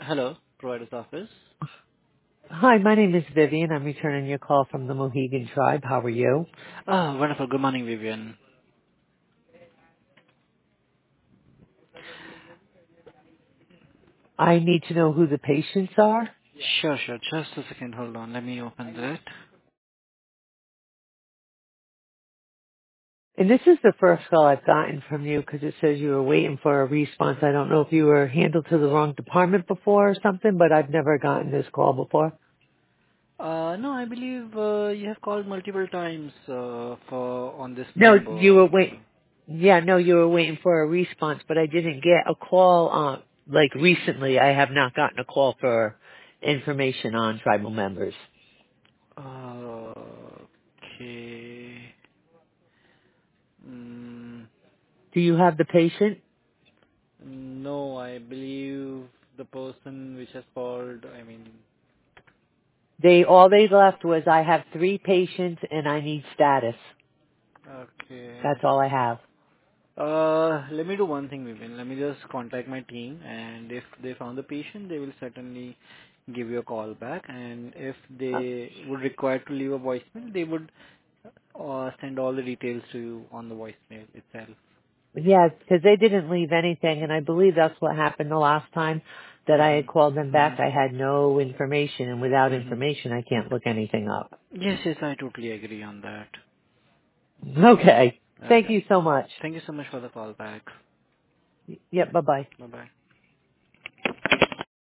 Hello, provider's office. Hi, my name is Vivian. I'm returning your call from the Mohegan Tribe. How are you? Wonderful. Good morning, Vivian. I need to know who the patients are. Sure, sure. Just a second. Hold on. Let me open that. And this is the first call I've gotten from you because it says you were waiting for a response. I don't know if you were handled to the wrong department before or something, but I've never gotten this call before. No, I believe you have called multiple times for on this No, number. you were waiting for a response, but I didn't get a call like recently. I have not gotten a call for information on tribal members. Okay. Mm, Do you have the patient? no, I believe the person which has called. All they left was I have 3 patients and I need status. Okay. That's all I have. Let me do one thing, Vivian. Let me just contact my team, and if they found the patient, they will certainly give you a call back. And if Uh, they would require to leave a voicemail, they would send all the details to you on the voicemail itself. yeah, because they didn't leave anything, and I believe that's what happened the last time that I had called them Mm-hmm. back. I Mm-hmm. had no information, and without Mm-hmm. information, I can't look anything up. Yes, yes, I totally agree on that. Okay. Thank Okay. you so much. Thank you so much for the call back. Yep, bye-bye. Bye bye.